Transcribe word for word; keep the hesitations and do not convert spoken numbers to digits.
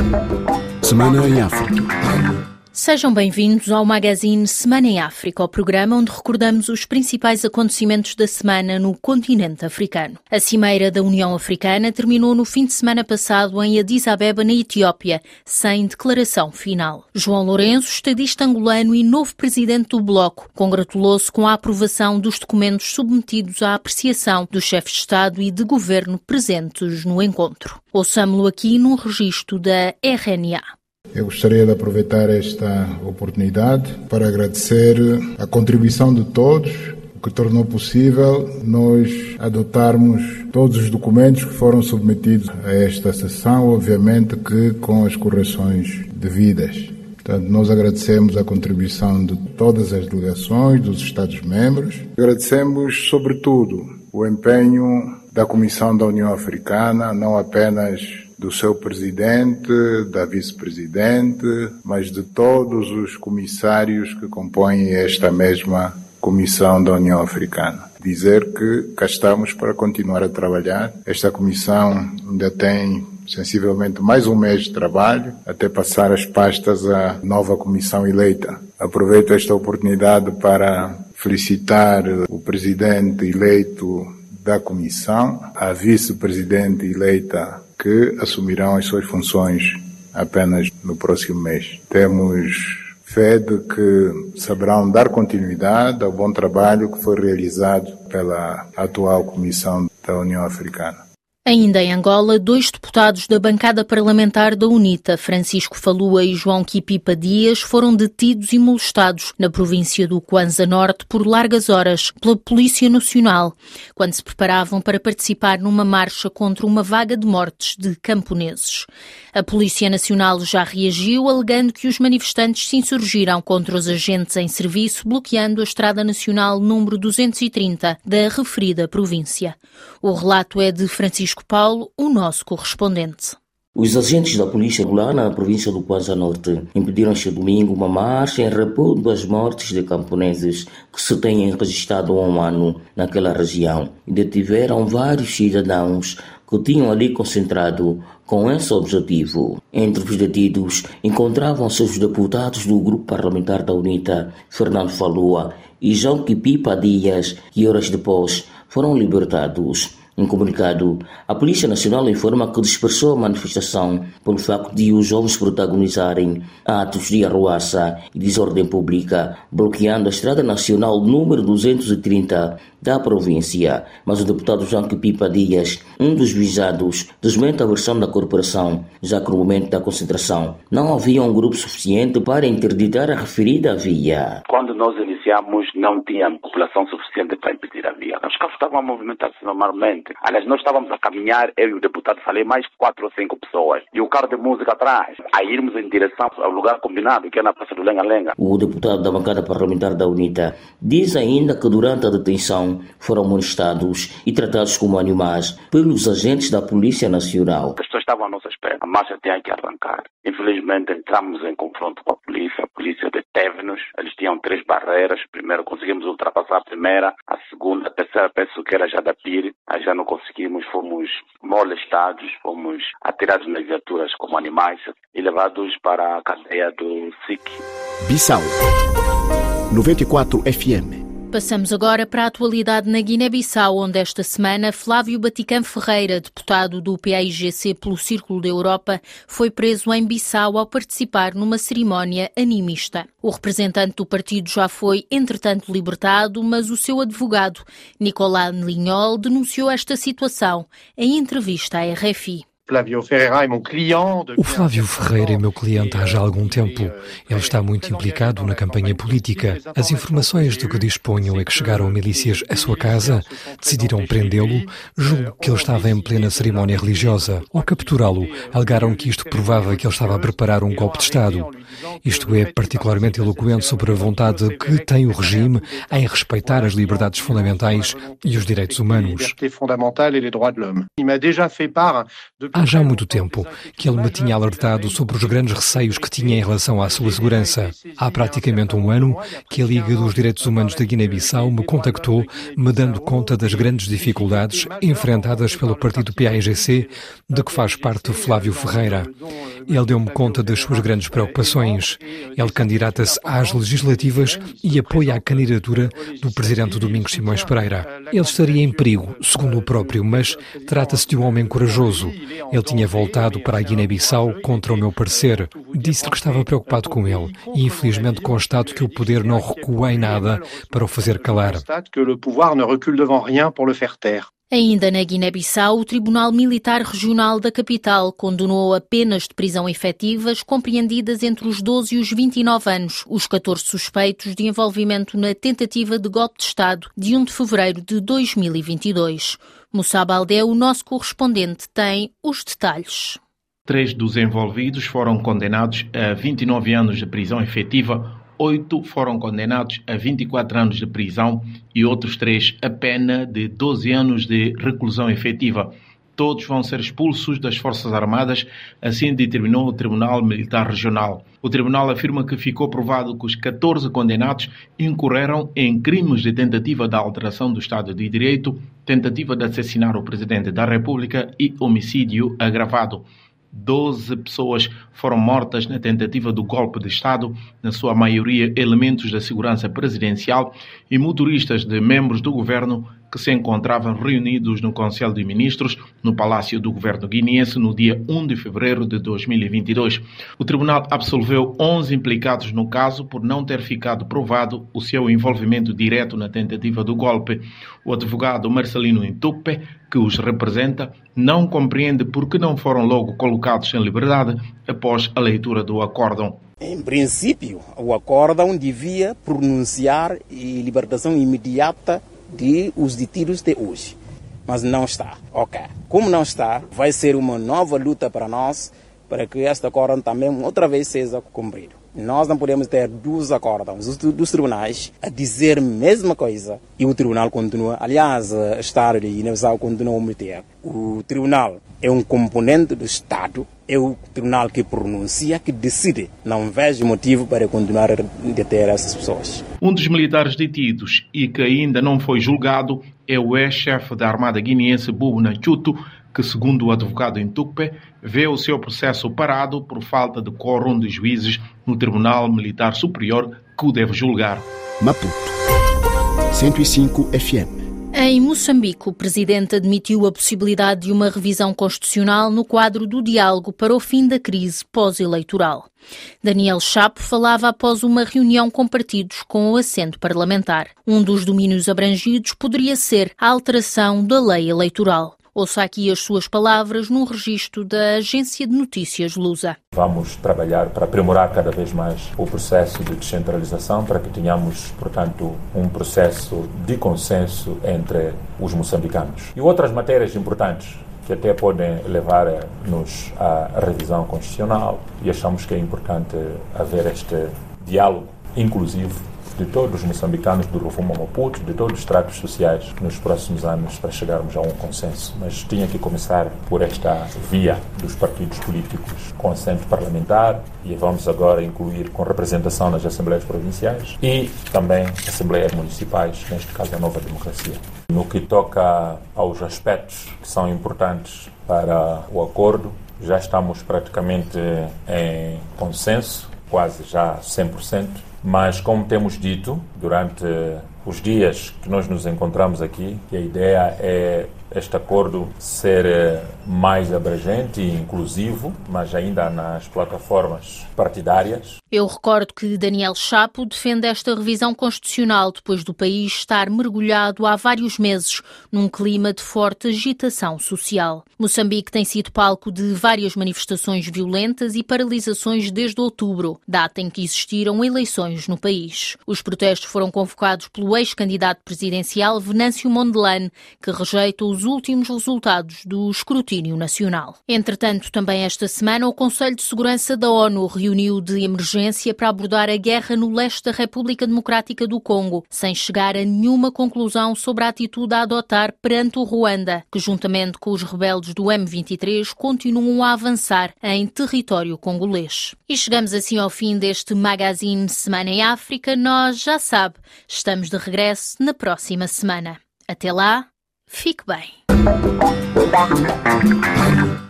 Semana em África. Sejam bem-vindos ao Magazine Semana em África, o programa onde recordamos os principais acontecimentos da semana no continente africano. A Cimeira da União Africana terminou no fim de semana passado em Addis Abeba, na Etiópia, sem declaração final. João Lourenço, estadista angolano e novo presidente do Bloco, congratulou-se com a aprovação dos documentos submetidos à apreciação dos chefes de Estado e de Governo presentes no encontro. Ouçamo-lo aqui num registro da R N A. Eu gostaria de aproveitar esta oportunidade para agradecer a contribuição de todos, o que tornou possível nós adotarmos todos os documentos que foram submetidos a esta sessão, obviamente que com as correções devidas. Portanto, nós agradecemos a contribuição de todas as delegações, dos Estados-membros. Agradecemos, sobretudo, o empenho da Comissão da União Africana, não apenas do seu presidente, da vice-presidente, mas de todos os comissários que compõem esta mesma Comissão da União Africana. Dizer que cá estamos para continuar a trabalhar. Esta comissão ainda tem sensivelmente mais um mês de trabalho, até passar as pastas à nova comissão eleita. Aproveito esta oportunidade para felicitar o presidente eleito da comissão, a vice-presidente eleita que assumirão as suas funções apenas no próximo mês. Temos fé de que saberão dar continuidade ao bom trabalho que foi realizado pela atual Comissão da União Africana. Ainda em Angola, dois deputados da bancada parlamentar da UNITA, Francisco Falua e João Quipipa Dias, foram detidos e molestados na província do Kwanza Norte por largas horas pela Polícia Nacional, quando se preparavam para participar numa marcha contra uma vaga de mortes de camponeses. A Polícia Nacional já reagiu, alegando que os manifestantes se insurgiram contra os agentes em serviço, bloqueando a Estrada Nacional número duzentos e trinta da referida província. O relato é de Francisco Paulo, o nosso correspondente. Os agentes da polícia angolana na província do Kwanza Norte impediram este domingo uma marcha em repúdio das mortes de camponeses que se têm registrado há um ano naquela região e detiveram vários cidadãos que tinham ali concentrado com esse objetivo. Entre os detidos encontravam-se os deputados do grupo parlamentar da UNITA, Fernando Falua e João Quipipa Dias, que horas depois foram libertados. Em comunicado, a Polícia Nacional informa que dispersou a manifestação pelo facto de os jovens protagonizarem atos de arruaça e desordem pública, bloqueando a Estrada Nacional número duzentos e trinta da província. Mas o deputado João Quipipa Dias, um dos visados, desmente a versão da corporação, já que no momento da concentração não havia um grupo suficiente para interditar a referida via. Quando nós iniciamos, não tinha população suficiente para impedir a via. Os carros estavam a movimentar-se normalmente. Aliás, nós estávamos a caminhar, eu e o deputado falei, mais quatro ou cinco pessoas. E o carro de música atrás, a irmos em direção ao lugar combinado, que é na Praça do Lenga-Lenga. O deputado da bancada parlamentar da UNITA diz ainda que durante a detenção foram molestados e tratados como animais pelos agentes da Polícia Nacional. As pessoas estavam à nossa espera. A marcha tinha que arrancar. Infelizmente, entramos em confronto com a polícia. A polícia deteve-nos. Eles tinham três barreiras. Primeiro conseguimos ultrapassar a primeira, a segunda, a terceira, penso que era já da Pire. Aí já não conseguimos, fomos molestados, fomos atirados nas viaturas como animais e levados para a cadeia do S I C. Bissau noventa e quatro F M. Passamos agora para a atualidade na Guiné-Bissau, onde esta semana Flávio Baticã Ferreira, deputado do P A I G C pelo Círculo da Europa, foi preso em Bissau ao participar numa cerimónia animista. O representante do partido já foi, entretanto, libertado, mas o seu advogado, Nicolás Linhol, denunciou esta situação em entrevista à R F I. O Flávio Ferreira é meu cliente há já algum tempo. Ele está muito implicado na campanha política. As informações de que disponham é que chegaram milícias à sua casa, decidiram prendê-lo, julgo que ele estava em plena cerimónia religiosa. Ao capturá-lo, alegaram que isto provava que ele estava a preparar um golpe de Estado. Isto é particularmente eloquente sobre a vontade que tem o regime em respeitar as liberdades fundamentais e os direitos humanos. há já muito tempo que ele me tinha alertado sobre os grandes receios que tinha em relação à sua segurança. Há praticamente um ano que a Liga dos Direitos Humanos da Guiné-Bissau me contactou, me dando conta das grandes dificuldades enfrentadas pelo partido P A I G C, de que faz parte Flávio Ferreira. Ele deu-me conta das suas grandes preocupações. Ele candidata-se às legislativas e apoia a candidatura do presidente Domingos Simões Pereira. Ele estaria em perigo, segundo o próprio, mas trata-se de um homem corajoso. Ele tinha voltado para a Guiné-Bissau contra o meu parecer. Disse-lhe que estava preocupado com ele e infelizmente constato que o poder não recua em nada para o fazer calar. Ainda na Guiné-Bissau, o Tribunal Militar Regional da capital condenou a penas de prisão efetivas compreendidas entre os doze e os vinte e nove anos, os catorze suspeitos de envolvimento na tentativa de golpe de Estado de primeiro de fevereiro de dois mil e vinte e dois. Moussa Baldé, o nosso correspondente, tem os detalhes. Três dos envolvidos foram condenados a vinte e nove anos de prisão efetiva, oito foram condenados a vinte e quatro anos de prisão e outros três a pena de doze anos de reclusão efetiva. Todos vão ser expulsos das Forças Armadas, assim determinou o Tribunal Militar Regional. O tribunal afirma que ficou provado que os catorze condenados incorreram em crimes de tentativa de alteração do Estado de Direito, tentativa de assassinar o Presidente da República e homicídio agravado. Doze pessoas foram mortas na tentativa do golpe de Estado, na sua maioria elementos da segurança presidencial e motoristas de membros do governo que se encontravam reunidos no Conselho de Ministros, no Palácio do Governo guineense, no dia primeiro de fevereiro de dois mil e vinte e dois. O tribunal absolveu onze implicados no caso por não ter ficado provado o seu envolvimento direto na tentativa do golpe. O advogado Marcelino Intupe, que os representa, não compreende por que não foram logo colocados em liberdade após a leitura do acórdão. Em princípio, o acórdão devia pronunciar a libertação imediata de os detidos de hoje, mas não está. Ok. Como não está, vai ser uma nova luta para nós, para que este acórdão também outra vez seja cumprido. Nós não podemos ter dois acórdãos dos tribunais a dizer a mesma coisa e o tribunal continua, aliás, o Estado de Guiné-Bissau continua a meter. O tribunal é um componente do Estado, é o tribunal que pronuncia, que decide. Não vejo motivo para continuar a deter essas pessoas. Um dos militares detidos e que ainda não foi julgado é o ex-chefe da Armada guineense, Bubu Nachuto, que, segundo o advogado Intupe, vê o seu processo parado por falta de quórum de juízes no Tribunal Militar Superior que o deve julgar. Maputo, cento e cinco F M. Em Moçambique, o presidente admitiu a possibilidade de uma revisão constitucional no quadro do diálogo para o fim da crise pós-eleitoral. Daniel Chapo falava após uma reunião com partidos com o assento parlamentar. Um dos domínios abrangidos poderia ser a alteração da lei eleitoral. Ouça aqui as suas palavras num registro da agência de notícias Lusa. Vamos trabalhar para aprimorar cada vez mais o processo de descentralização, para que tenhamos, portanto, um processo de consenso entre os moçambicanos. E outras matérias importantes que até podem levar-nos à revisão constitucional, e achamos que é importante haver este diálogo inclusivo de todos os moçambicanos do Rovuma Maputo, de todos os estratos sociais nos próximos anos para chegarmos a um consenso. Mas tinha que começar por esta via dos partidos políticos com assento parlamentar e vamos agora incluir com representação nas assembleias provinciais e também assembleias municipais, neste caso a Nova Democracia. No que toca aos aspectos que são importantes para o acordo, já estamos praticamente em consenso, quase já cem por cento. Mas, como temos dito, durante os dias que nós nos encontramos aqui, que a ideia é este acordo ser mais abrangente e inclusivo, mas ainda nas plataformas partidárias. Eu recordo que Daniel Chapo defende esta revisão constitucional depois do país estar mergulhado há vários meses num clima de forte agitação social. Moçambique tem sido palco de várias manifestações violentas e paralisações desde outubro, data em que existiram eleições eleições no país. Os protestos foram convocados pelo ex-candidato presidencial Venâncio Mondlane, que rejeita os últimos resultados do escrutínio nacional. Entretanto, também esta semana, o Conselho de Segurança da ONU reuniu de emergência para abordar a guerra no leste da República Democrática do Congo, sem chegar a nenhuma conclusão sobre a atitude a adotar perante o Ruanda, que juntamente com os rebeldes do M vinte e três continuam a avançar em território congolês. E chegamos assim ao fim deste Magazine Semana em África. Nós, já sabe, estamos de regresso na próxima semana. Até lá, fique bem.